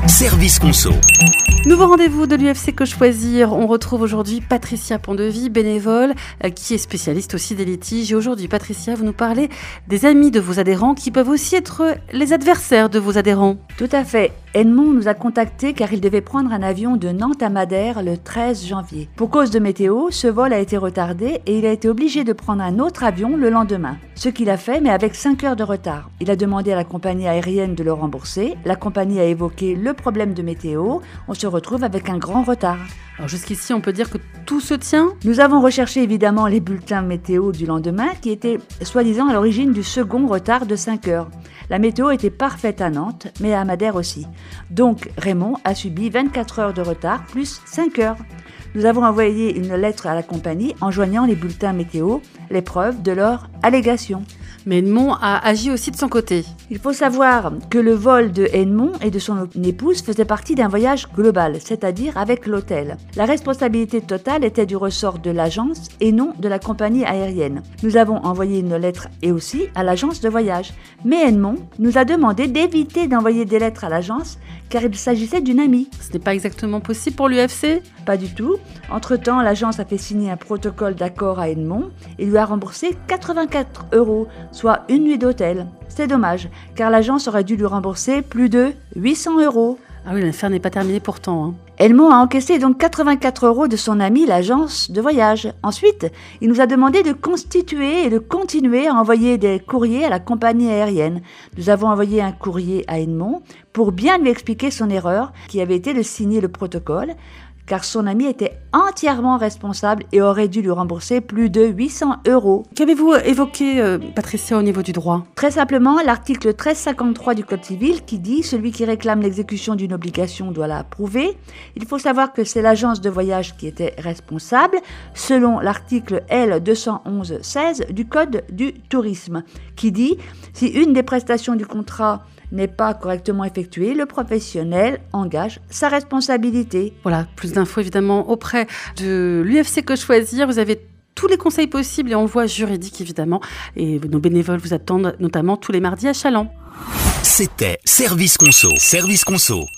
Service Conso. Nouveau rendez-vous de l'UFC Que Choisir. On retrouve aujourd'hui Patricia Pondevie, bénévole, qui est spécialiste aussi des litiges. Et aujourd'hui, Patricia, vous nous parlez des amis de vos adhérents qui peuvent aussi être les adversaires de vos adhérents. Tout à fait. Edmond nous a contactés car il devait prendre un avion de Nantes à Madère le 13 janvier. Pour cause de météo, ce vol a été retardé et il a été obligé de prendre un autre avion le lendemain. Ce qu'il a fait, mais avec 5 heures de retard. Il a demandé à la compagnie aérienne de le rembourser. La compagnie a évoqué le problème de météo. On se retrouve avec un grand retard. Alors jusqu'ici, on peut dire que tout se tient. Nous avons recherché évidemment les bulletins météo du lendemain qui étaient soi-disant à l'origine du second retard de 5 heures. La météo était parfaite à Nantes, mais à Madère aussi. Donc Raymond a subi 24 heures de retard plus 5 heures. Nous avons envoyé une lettre à la compagnie en joignant les bulletins météo, les preuves de leur allégation. Mais Edmond a agi aussi de son côté. Il faut savoir que le vol de Edmond et de son épouse faisait partie d'un voyage global, c'est-à-dire avec l'hôtel. La responsabilité totale était du ressort de l'agence et non de la compagnie aérienne. Nous avons envoyé une lettre et aussi à l'agence de voyage. Mais Edmond nous a demandé d'éviter d'envoyer des lettres à l'agence car il s'agissait d'une amie. Ce n'est pas exactement possible pour l'UFC ? Pas du tout. Entre-temps, l'agence a fait signer un protocole d'accord à Edmond et lui a remboursé 84 €, soit une nuit d'hôtel. C'est dommage, car l'agence aurait dû lui rembourser plus de 800 €. Ah oui, l'affaire n'est pas terminée pourtant. Edmond a encaissé donc 84 € de son ami, l'agence de voyage. Ensuite, il nous a demandé de constituer et de continuer à envoyer des courriers à la compagnie aérienne. Nous avons envoyé un courrier à Edmond pour bien lui expliquer son erreur, qui avait été de signer le protocole, car son ami était entièrement responsable et aurait dû lui rembourser plus de 800 €. Qu'avez-vous évoqué, Patricia, au niveau du droit ? Très simplement, l'article 1353 du Code civil qui dit « Celui qui réclame l'exécution d'une obligation doit la prouver ». Il faut savoir que c'est l'agence de voyage qui était responsable, selon l'article L 211-16 du Code du tourisme, qui dit « Si une des prestations du contrat n'est pas correctement effectuée, le professionnel engage sa responsabilité. » Voilà, plus d'infos évidemment auprès de l'UFC Que Choisir. Vous avez tous les conseils possibles et on le voit juridique évidemment. Et nos bénévoles vous attendent notamment tous les mardis à Chaland. C'était Service Conso. Service Conso.